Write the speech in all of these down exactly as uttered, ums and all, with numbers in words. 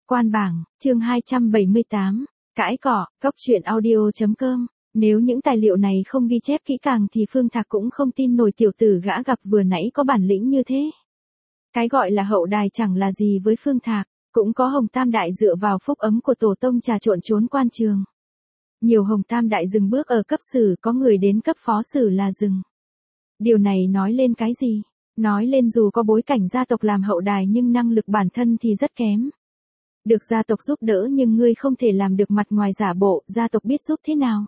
Quan bảng, chương hai trăm bảy mươi tám, cãi cọ, góc truyện audio chấm com. Nếu những tài liệu này không ghi chép kỹ càng thì Phương Thạc cũng không tin nổi tiểu tử gã gặp vừa nãy có bản lĩnh như thế. Cái gọi là hậu đài chẳng là gì với Phương Thạc, cũng có Hồng Tam Đại dựa vào phúc ấm của tổ tông trà trộn trốn quan trường. Nhiều Hồng Tam Đại dừng bước ở cấp sử, có người đến cấp phó sử là dừng. Điều này nói lên cái gì? Nói lên dù có bối cảnh gia tộc làm hậu đài nhưng năng lực bản thân thì rất kém. Được gia tộc giúp đỡ nhưng ngươi không thể làm được mặt ngoài giả bộ, gia tộc biết giúp thế nào?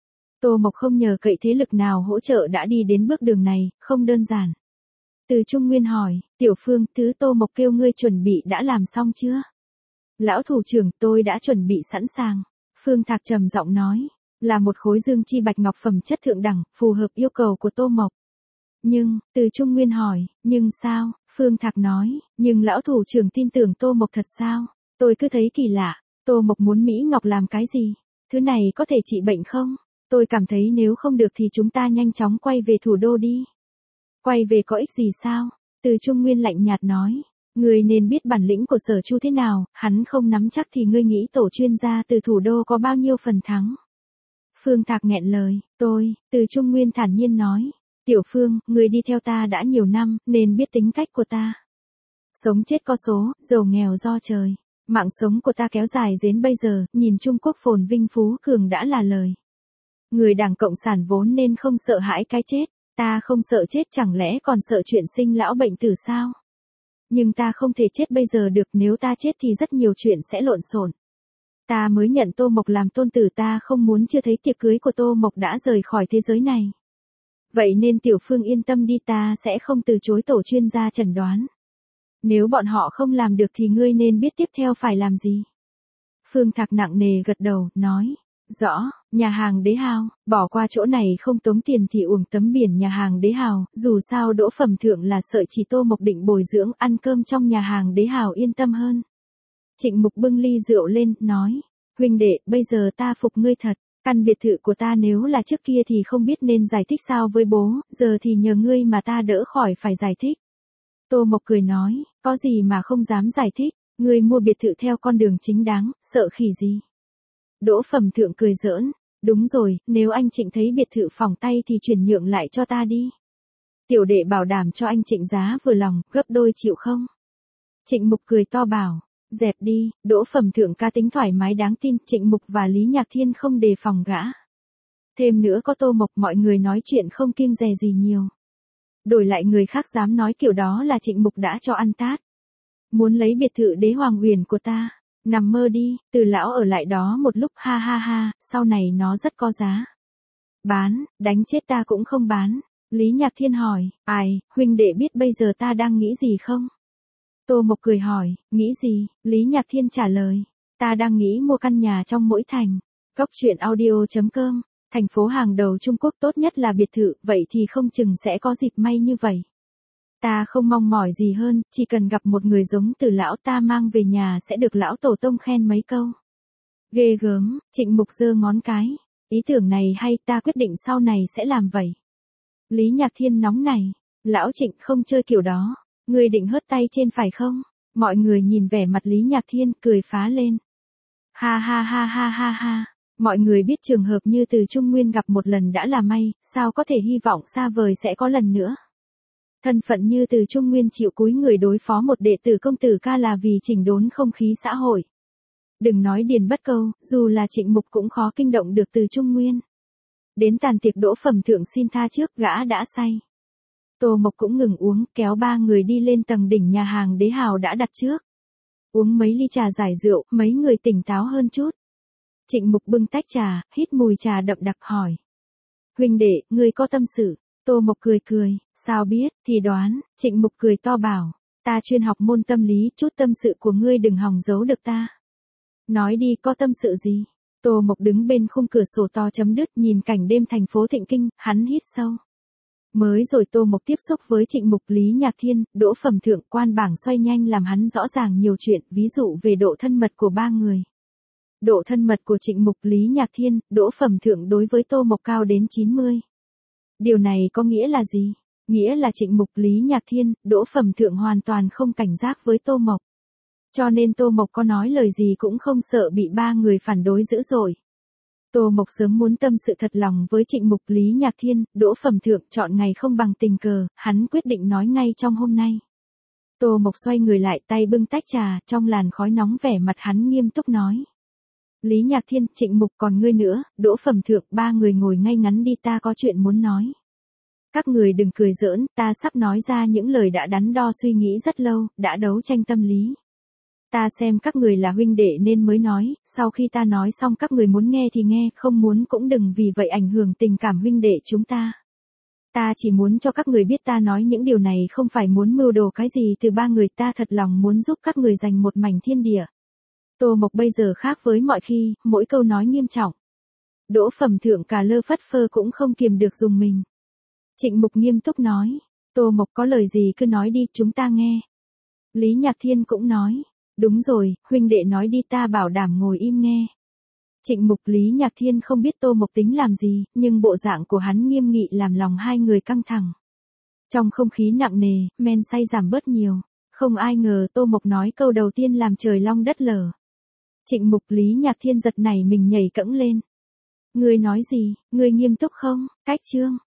Tô Mộc không nhờ cậy thế lực nào hỗ trợ đã đi đến bước đường này, không đơn giản. Từ Trung Nguyên hỏi, Tiểu Phương, thứ Tô Mộc kêu ngươi chuẩn bị đã làm xong chưa? Lão thủ trưởng, tôi đã chuẩn bị sẵn sàng. Phương Thạc trầm giọng nói, là một khối dương chi bạch ngọc phẩm chất thượng đẳng, phù hợp yêu cầu của Tô Mộc. Nhưng, Từ Trung Nguyên hỏi, nhưng sao? Phương Thạc nói, nhưng lão thủ trưởng tin tưởng Tô Mộc thật sao? Tôi cứ thấy kỳ lạ, Tô Mộc muốn Mỹ Ngọc làm cái gì? Thứ này có thể trị bệnh không? Tôi cảm thấy nếu không được thì chúng ta nhanh chóng quay về thủ đô đi. Quay về có ích gì sao? Từ Trung Nguyên lạnh nhạt nói, ngươi nên biết bản lĩnh của Sở Chu thế nào, hắn không nắm chắc thì ngươi nghĩ tổ chuyên gia từ thủ đô có bao nhiêu phần thắng? Phương Thạc nghẹn lời, tôi, Từ Trung Nguyên thản nhiên nói, Tiểu Phương, ngươi đi theo ta đã nhiều năm, nên biết tính cách của ta. Sống chết có số, giàu nghèo do trời. Mạng sống của ta kéo dài đến bây giờ, nhìn Trung Quốc phồn vinh phú cường đã là lời. Người Đảng Cộng sản vốn nên không sợ hãi cái chết, ta không sợ chết chẳng lẽ còn sợ chuyện sinh lão bệnh tử sao? Nhưng ta không thể chết bây giờ được, nếu ta chết thì rất nhiều chuyện sẽ lộn xộn. Ta mới nhận Tô Mộc làm tôn tử, ta không muốn chưa thấy tiệc cưới của Tô Mộc đã rời khỏi thế giới này. Vậy nên Tiểu Phương yên tâm đi, ta sẽ không từ chối tổ chuyên gia chẩn đoán. Nếu bọn họ không làm được thì ngươi nên biết tiếp theo phải làm gì. Phương Thạc nặng nề gật đầu, nói, rõ, nhà hàng Đế Hào, bỏ qua chỗ này không tốn tiền thì uổng tấm biển nhà hàng Đế Hào, dù sao Đỗ Phẩm Thượng là sợi chỉ Tô Mộc định bồi dưỡng, ăn cơm trong nhà hàng Đế Hào yên tâm hơn. Trịnh Mục bưng ly rượu lên, nói, huynh đệ, bây giờ ta phục ngươi thật, căn biệt thự của ta nếu là trước kia thì không biết nên giải thích sao với bố, giờ thì nhờ ngươi mà ta đỡ khỏi phải giải thích. Tô Mộc cười nói, có gì mà không dám giải thích, ngươi mua biệt thự theo con đường chính đáng, sợ khỉ gì. Đỗ Phẩm Thượng cười giỡn, đúng rồi, nếu anh Trịnh thấy biệt thự phòng tay thì chuyển nhượng lại cho ta đi. Tiểu đệ bảo đảm cho anh Trịnh giá vừa lòng, gấp đôi chịu không? Trịnh Mục cười to bảo, dẹp đi, Đỗ Phẩm Thượng cá tính thoải mái đáng tin, Trịnh Mục và Lý Nhạc Thiên không đề phòng gã. Thêm nữa có Tô Mộc, mọi người nói chuyện không kiêng dè gì nhiều. Đổi lại người khác dám nói kiểu đó là Trịnh Mục đã cho ăn tát. Muốn lấy biệt thự Đế Hoàng Uyển của ta, nằm mơ đi, Từ lão ở lại đó một lúc, ha ha ha, sau này nó rất có giá. Bán, đánh chết ta cũng không bán. Lý Nhạc Thiên hỏi, ai, huynh đệ biết bây giờ ta đang nghĩ gì không? Tô Mộc cười hỏi, nghĩ gì? Lý Nhạc Thiên trả lời, ta đang nghĩ mua căn nhà trong mỗi thành. Góc truyện audio chấm com. Thành phố hàng đầu Trung Quốc tốt nhất là biệt thự, vậy thì không chừng sẽ có dịp may như vậy. Ta không mong mỏi gì hơn, chỉ cần gặp một người giống Từ lão ta mang về nhà sẽ được lão tổ tông khen mấy câu. Ghê gớm, Trịnh Mục giơ ngón cái. Ý tưởng này hay, ta quyết định sau này sẽ làm vậy. Lý Nhạc Thiên nóng này, lão Trịnh không chơi kiểu đó, ngươi định hớt tay trên phải không? Mọi người nhìn vẻ mặt Lý Nhạc Thiên cười phá lên. Ha ha ha ha ha ha. Mọi người biết trường hợp như Từ Trung Nguyên gặp một lần đã là may, sao có thể hy vọng xa vời sẽ có lần nữa. Thân phận như Từ Trung Nguyên chịu cúi người đối phó một đệ tử công tử ca là vì chỉnh đốn không khí xã hội. Đừng nói Điền Bất Câu, dù là Trịnh Mục cũng khó kinh động được Từ Trung Nguyên. Đến tàn tiệc Đỗ Phẩm Thượng xin tha trước, gã đã say. Tô Mộc cũng ngừng uống, kéo ba người đi lên tầng đỉnh nhà hàng Đế Hào đã đặt trước. Uống mấy ly trà giải rượu, mấy người tỉnh táo hơn chút. Trịnh Mục bưng tách trà, hít mùi trà đậm đặc hỏi. Huynh đệ, ngươi có tâm sự? Tô Mộc cười cười, sao biết, thì đoán. Trịnh Mục cười to bảo, ta chuyên học môn tâm lý, chút tâm sự của ngươi đừng hòng giấu được ta. Nói đi, có tâm sự gì? Tô Mộc đứng bên khung cửa sổ to chấm đứt nhìn cảnh đêm thành phố Thịnh Kinh, hắn hít sâu. Mới rồi Tô Mộc tiếp xúc với Trịnh Mục, Lý Nhạc Thiên, Đỗ Phẩm Thượng, Quan bảng xoay nhanh làm hắn rõ ràng nhiều chuyện, ví dụ về độ thân mật của ba người. Độ thân mật của Trịnh Mục, Lý Nhạc Thiên, Đỗ Phẩm Thượng đối với Tô Mộc cao đến chín mươi. Điều này có nghĩa là gì? Nghĩa là Trịnh Mục, Lý Nhạc Thiên, Đỗ Phẩm Thượng hoàn toàn không cảnh giác với Tô Mộc. Cho nên Tô Mộc có nói lời gì cũng không sợ bị ba người phản đối dữ dội. Tô Mộc sớm muốn tâm sự thật lòng với Trịnh Mục, Lý Nhạc Thiên, Đỗ Phẩm Thượng, chọn ngày không bằng tình cờ, hắn quyết định nói ngay trong hôm nay. Tô Mộc xoay người lại, tay bưng tách trà, trong làn khói nóng vẻ mặt hắn nghiêm túc nói. Lý Nhạc Thiên, Trịnh Mục, còn ngươi nữa, Đỗ Phẩm Thượng, ba người ngồi ngay ngắn đi, ta có chuyện muốn nói. Các người đừng cười giỡn, ta sắp nói ra những lời đã đắn đo suy nghĩ rất lâu, đã đấu tranh tâm lý. Ta xem các người là huynh đệ nên mới nói, sau khi ta nói xong các người muốn nghe thì nghe, không muốn cũng đừng vì vậy ảnh hưởng tình cảm huynh đệ chúng ta. Ta chỉ muốn cho các người biết ta nói những điều này không phải muốn mưu đồ cái gì từ ba người, ta thật lòng muốn giúp các người giành một mảnh thiên địa. Tô Mộc bây giờ khác với mọi khi, mỗi câu nói nghiêm trọng. Đỗ Phẩm Thượng cả lơ phất phơ cũng không kiềm được dùng mình. Trịnh Mục nghiêm túc nói, Tô Mộc có lời gì cứ nói đi, chúng ta nghe. Lý Nhạc Thiên cũng nói, đúng rồi, huynh đệ nói đi, ta bảo đảm ngồi im nghe. Trịnh Mục, Lý Nhạc Thiên không biết Tô Mộc tính làm gì, nhưng bộ dạng của hắn nghiêm nghị làm lòng hai người căng thẳng. Trong không khí nặng nề, men say giảm bớt nhiều. Không ai ngờ Tô Mộc nói câu đầu tiên làm trời long đất lở. Trịnh Mục, Lý Nhạc Thiên giật nảy mình nhảy cẫng lên. Ngươi nói gì, ngươi nghiêm túc không? Cách chương.